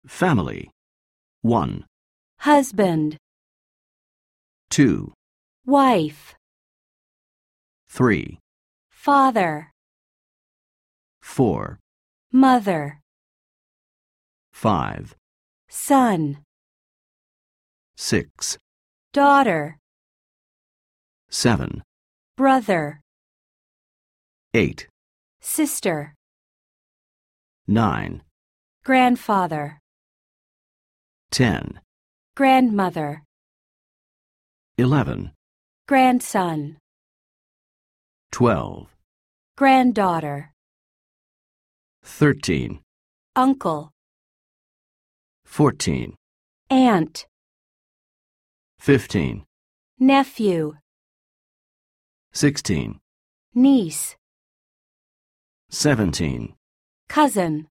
Family. 1, husband, 2, wife, 3, father, 4, mother, 5, son, 6, daughter, 7, brother, 8, sister, 9, grandfather, 10, grandmother, 11, grandson, 12, granddaughter, 13, uncle, 14, aunt, 15, nephew, 16, niece, 17, cousin.